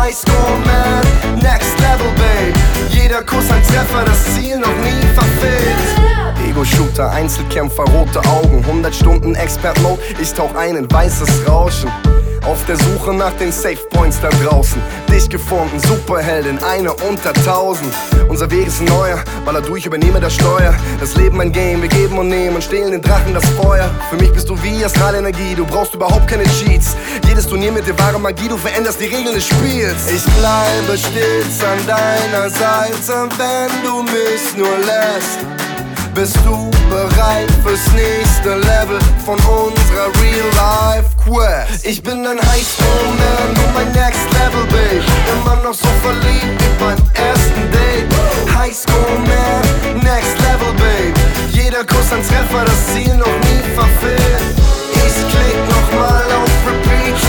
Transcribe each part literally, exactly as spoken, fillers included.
Highscore Man, Next Level Babe. Jeder Kuss ein Treffer, das Ziel noch nie verfehlt. Ego-Shooter, Einzelkämpfer, rote Augen, hundert Stunden Expert-Mode, ich tauch ein in weißes Rauschen. Auf der Suche nach den Safe Points da draußen. Dich gefunden, Superheldin, eine unter tausend. Unser Weg ist ein neuer, baller durch, übernehme das Steuer. Das Leben ein Game, wir geben und nehmen und stehlen den Drachen das Feuer. Für mich bist du wie Astralenergie, du brauchst überhaupt keine Cheats. Jedes Turnier mit der wahren Magie, du veränderst die Regeln des Spiels. Ich bleibe stets an deiner Seite, wenn du mich nur lässt. Bist du bereit fürs nächste Level von unserer Real-Life-Quest? Ich bin ein Highscore Man, du mein Next Level Babe. Immer noch so verliebt wie beim ersten Date. Highscore Man, Next Level Babe. Jeder Kuss ein Treffer, das Ziel noch nie verfehlt. Ich klick nochmal auf Repeat,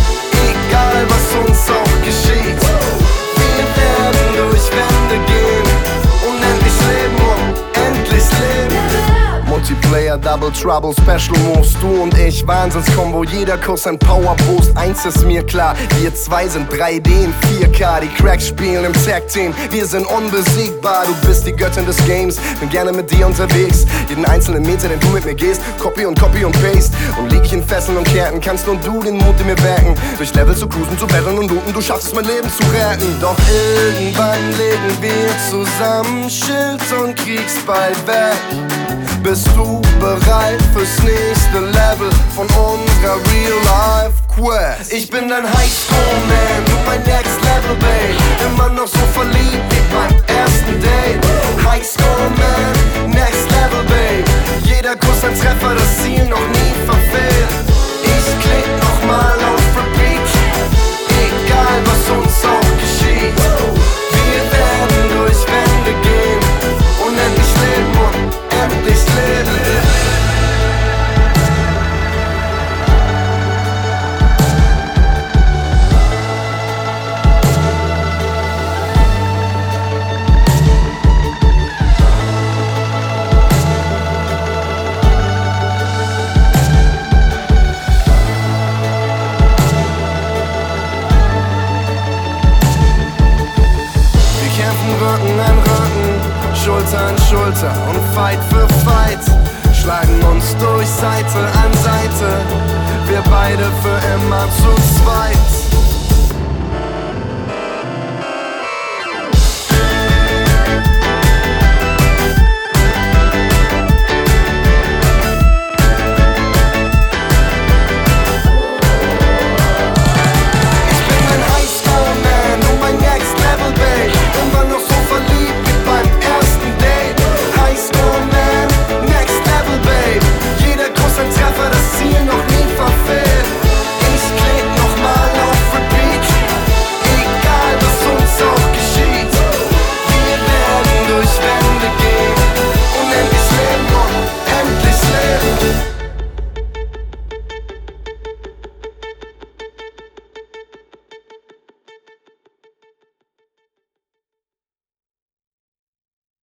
egal was uns auch geschieht. Wir werden durch Wände gehen, unendlich leben und endlich leben. Multiplayer, Double Trouble, Special Moves, du und ich, Wahnsinnskombo, jeder Kuss ein Powerboost. Eins ist mir klar, wir zwei sind drei D in vier K, die Cracks spielen im Tag-Team, wir sind unbesiegbar. Du bist die Göttin des Games, bin gerne mit dir unterwegs. Jeden einzelnen Meter, den du mit mir gehst, Copy und Copy und Paste. Und lieg ich in Fesseln und Ketten, kannst nur du den Mut in mir wecken. Durch Level zu cruisen, zu battlen und looten, du schaffst es, mein Leben zu retten. Doch irgendwann legen wir zusammen Schild und Kriegsball weg. Bist du bereit fürs nächste Level von unserer Real-Life-Quest? Ich bin ein Highscore Man, du mein Next Level Babe. Immer noch so verliebt wie beim ersten Date. Highscore Man, Next Level Babe. Jeder Kuss ein Treffer, das Ziel noch nie verfehlt. Ich klick nochmal auf Repeat, egal was uns auch geschieht. Wir werden durch Wände gehen, unendlich leben und endlich leben. Wir kämpfen Rücken an Rücken, Schulter an Schulter und Fight für Fight. Schlagen uns durch Seite an Seite, wir beide für immer zu zweit.